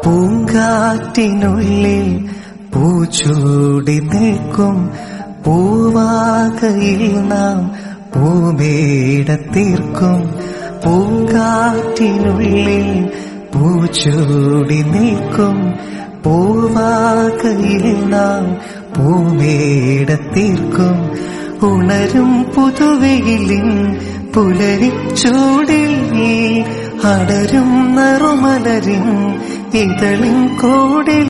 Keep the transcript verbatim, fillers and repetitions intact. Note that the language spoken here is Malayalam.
പൂങ്കാറ്റിനുള്ളിൽ പൂച്ചൂടി നിൽക്കും പൂവാകയിൽ നാം പൂമേട തീർക്കും. പൂങ്കാറ്റിനുള്ളിൽ പൂച്ചൂടി നിൽക്കും പൂവാകയിൽ നാം പൂമേട തീർക്കും. ഉണരും പുതുവെയിലിൻ പുലരിച്ചൂടിൽ അടരും നറുമലരിൻ ഇതളിൻ കോടിൽ